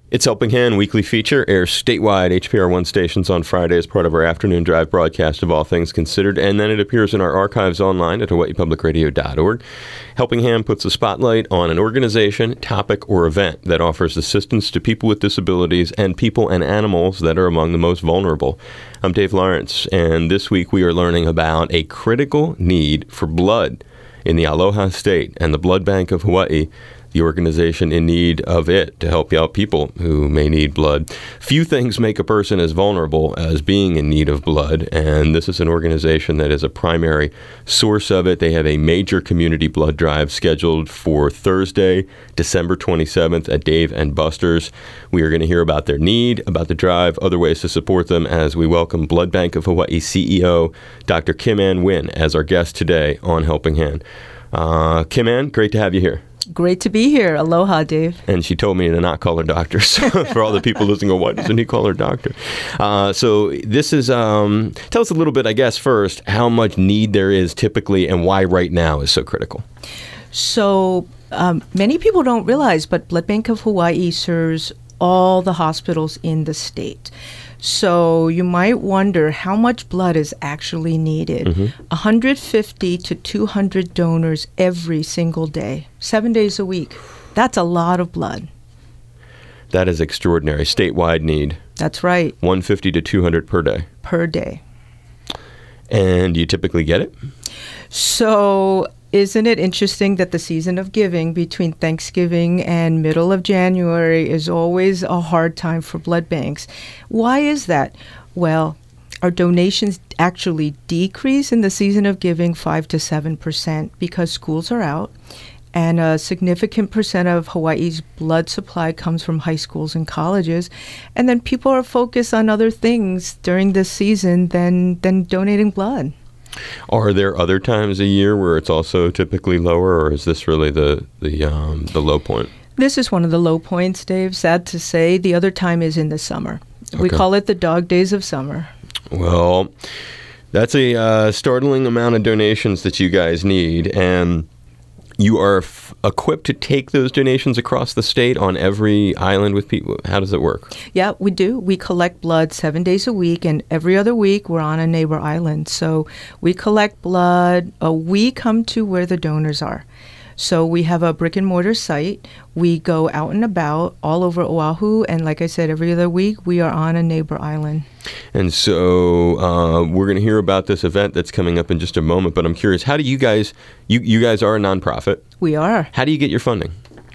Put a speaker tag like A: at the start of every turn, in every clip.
A: It's Helping Hand weekly feature airs statewide HPR1 stations on Friday as part of our afternoon drive broadcast of All Things Considered, and then it appears in our archives online at hawaiipublicradio.org. Helping Hand puts a spotlight on an organization, topic, or event that offers assistance to people with disabilities and people and animals that are among the most vulnerable. I'm Dave Lawrence, and this week we are learning about a critical need for blood in the Aloha State and the Blood Bank of Hawaii, the organization in need of it to help out people who may need blood. Few things make a person as vulnerable as being in need of blood, and this is an organization that is a primary source of it. They have a major community blood drive scheduled for Thursday, December 27th at Dave & Buster's. We are going to hear about their need, about the drive, other ways to support them as we welcome Blood Bank of Hawaii CEO Dr. Kim Ann Wynn as our guest today on Helping Hand. Kim Ann, great to have you here.
B: Great to be here. Aloha, Dave.
A: And she told me to not call her doctor. So for all the people listening, why doesn't he call her doctor? So this is, tell us a little bit, I guess, first, how much need there is typically and why right now is so critical.
B: So many people don't realize, but Blood Bank of Hawaii serves all the hospitals in the state. So you might wonder how much blood is actually needed. 150 to 200 donors every single day, 7 days a week. That's a lot of blood.
A: That is extraordinary. Statewide need.
B: That's right.
A: 150 to 200 per day.
B: Per day.
A: And you typically get it?
B: So isn't it interesting that the season of giving between Thanksgiving and middle of January is always a hard time for blood banks? Why is that? Well, our donations actually decrease in the season of giving 5 to 7% because schools are out, and a significant percent of Hawaii's blood supply comes from high schools and colleges, and then people are focused on other things during this season than donating blood.
A: Are there other times a year where it's also typically lower, or is this really the low point?
B: This is one of the low points, Dave. Sad to say. The other time is in the summer.
A: Okay.
B: We call it the dog days of summer.
A: Well, that's a startling amount of donations that you guys need, and you are equipped to take those donations across the state on every island with people. How does it work?
B: Yeah, we do. We collect blood 7 days a week, and every other week we're on a neighbor island. So we collect blood. We come to where the donors are. So we have a brick and mortar site. We go out and about all over Oahu, and like I said, every other week we are on a neighbor island.
A: And so we're going to hear about this event that's coming up in just a moment, but I'm curious, how do you guys, you guys are a nonprofit.
B: We are.
A: How do you get your funding?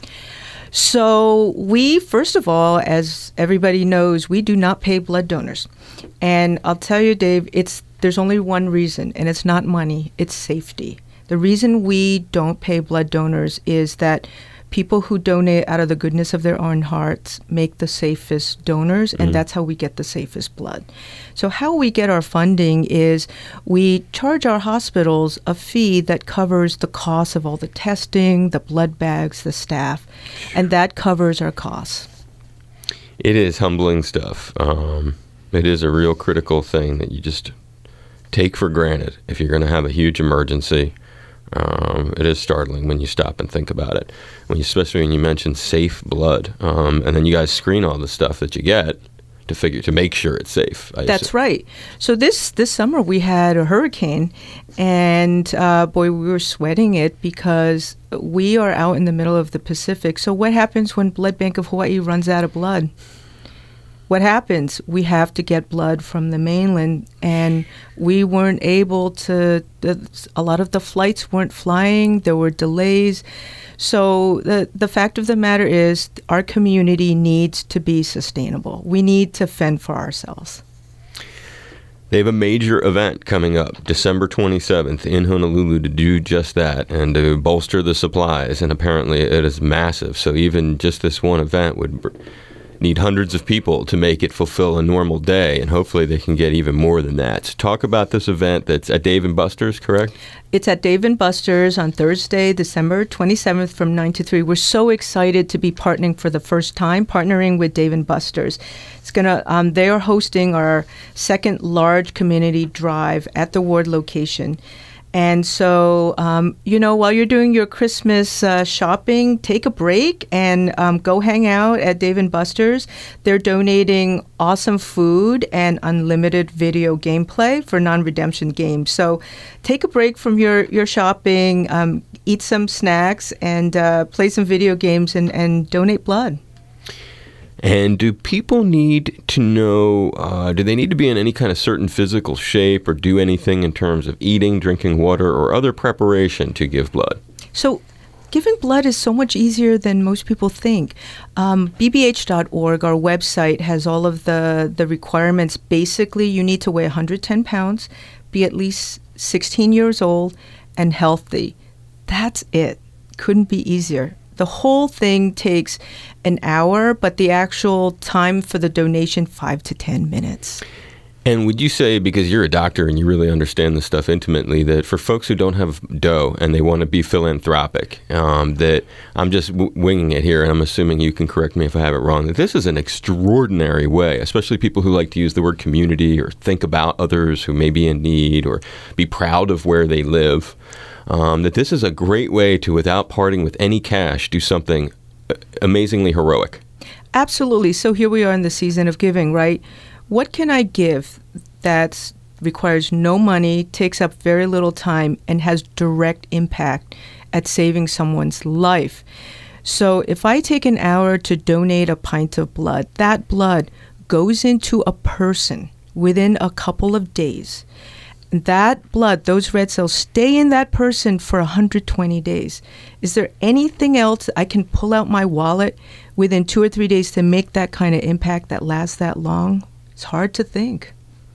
B: So we, first of all, as everybody knows, we do not pay blood donors. And I'll tell you, Dave, there's only one reason, and it's not money, it's safety. The reason we don't pay blood donors is that people who donate out of the goodness of their own hearts make the safest donors, and that's how we get the safest blood. So how we get our funding is we charge our hospitals a fee that covers the cost of all the testing, the blood bags, the staff, and that covers our costs.
A: It is humbling stuff. It is a real critical thing that you just take for granted if you're going to have a huge emergency. It is startling when you stop and think about it, especially when you mention safe blood, and then you guys screen all the stuff that you get to make sure it's safe.
B: That's right. So this summer we had a hurricane, and boy, we were sweating it because we are out in the middle of the Pacific. So what happens when Blood Bank of Hawaii runs out of blood? What happens? We have to get blood from the mainland, and we weren't able to, a lot of the flights weren't flying, there were delays. So the fact of the matter is our community needs to be sustainable. We need to fend for ourselves.
A: They have a major event coming up December 27th in Honolulu to do just that and to bolster the supplies, and apparently it is massive. So even just this one event would need hundreds of people to make it fulfill a normal day, and hopefully they can get even more than that. So talk about this event that's at Dave & Buster's, correct?
B: It's at Dave & Buster's on Thursday, December 27th from 9 to 3. We're so excited to be partnering with Dave & Buster's. It's gonna. They are hosting our second large community drive at the Ward location. And so, while you're doing your Christmas shopping, take a break and go hang out at Dave & Buster's. They're donating awesome food and unlimited video gameplay for non-redemption games. So take a break from your shopping, eat some snacks, and play some video games and donate blood.
A: And do people need to know, do they need to be in any kind of certain physical shape or do anything in terms of eating, drinking water, or other preparation to give blood?
B: So giving blood is so much easier than most people think. BBH.org, our website, has all of the requirements. Basically, you need to weigh 110 pounds, be at least 16 years old, and healthy. That's it. Couldn't be easier. The whole thing takes an hour, but the actual time for the donation, 5 to 10 minutes.
A: And would you say, because you're a doctor and you really understand this stuff intimately, that for folks who don't have dough and they want to be philanthropic, that I'm just winging it here, and I'm assuming you can correct me if I have it wrong, that this is an extraordinary way, especially people who like to use the word community or think about others who may be in need or be proud of where they live, that this is a great way to, without parting with any cash, do something amazingly heroic.
B: Absolutely. So here we are in the season of giving, right? What can I give that requires no money, takes up very little time, and has direct impact at saving someone's life? So if I take an hour to donate a pint of blood, that blood goes into a person within a couple of days. That blood, those red cells, stay in that person for 120 days. Is there anything else I can pull out my wallet within 2 or 3 days to make that kind of impact that lasts that long? It's hard to think.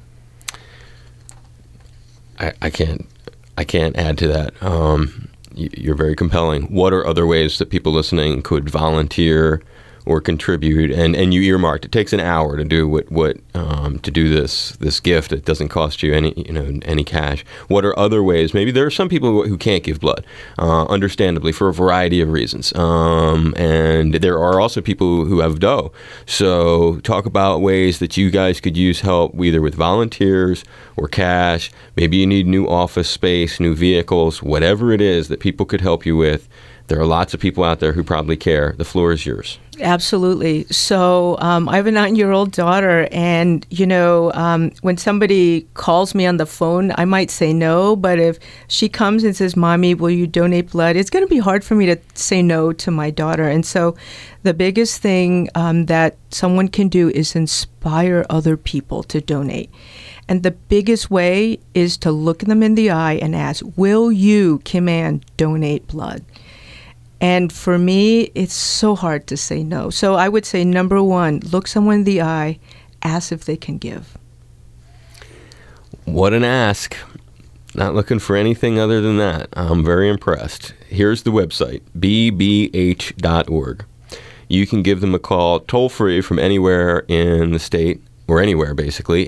A: I can't add to that. You're very compelling. What are other ways that people listening could volunteer or contribute? And you earmarked it takes an hour to do what to do this gift. It doesn't cost you any cash. What are other ways? Maybe there are some people who can't give blood, understandably, for a variety of reasons. And there are also people who have dough. So talk about ways that you guys could use help, either with volunteers or cash. Maybe you need new office space, new vehicles, whatever it is that people could help you with. There are lots of people out there who probably care. The floor is yours.
B: Absolutely. So I have a 9-year-old daughter, and, when somebody calls me on the phone, I might say no, but if she comes and says, "Mommy, will you donate blood?" it's going to be hard for me to say no to my daughter. And so the biggest thing that someone can do is inspire other people to donate. And the biggest way is to look them in the eye and ask, "Will you, Kim Ann, donate blood?" And for me, it's so hard to say no. So I would say, number one, look someone in the eye, ask if they can give.
A: What an ask. Not looking for anything other than that. I'm very impressed. Here's the website, bbh.org. You can give them a call toll-free from anywhere in the state, or anywhere basically,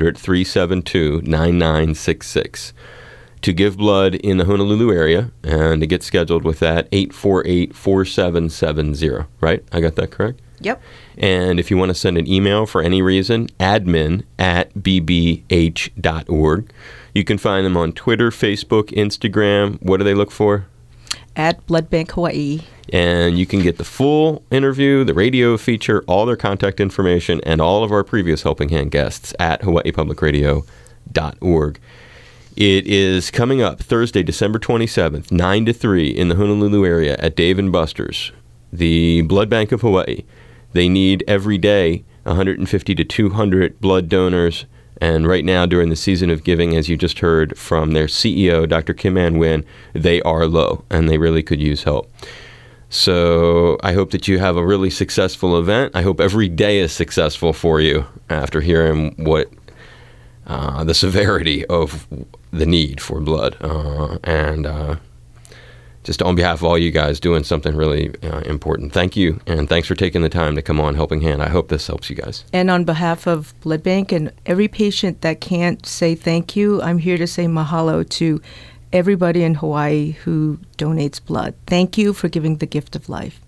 A: 800-372-9966. To give blood in the Honolulu area, and to get scheduled with that, 848-4770, right? I got that correct?
B: Yep.
A: And if you want to send an email for any reason, admin@bbh.org. You can find them on Twitter, Facebook, Instagram. What do they look for?
B: At Blood Bank Hawaii.
A: And you can get the full interview, the radio feature, all their contact information, and all of our previous Helping Hand guests at hawaiipublicradio.org. It is coming up Thursday, December 27th, 9 to 3 in the Honolulu area at Dave & Buster's, the Blood Bank of Hawaii. They need every day 150 to 200 blood donors. And right now, during the season of giving, as you just heard from their CEO, Dr. Kim Ann Wynn, they are low, and they really could use help. So I hope that you have a really successful event. I hope every day is successful for you after hearing what the severity of the need for blood. Just on behalf of all you guys doing something really important. Thank you, and thanks for taking the time to come on Helping Hand. I hope this helps you guys.
B: And on behalf of Blood Bank and every patient that can't say thank you, I'm here to say mahalo to everybody in Hawaii who donates blood. Thank you for giving the gift of life.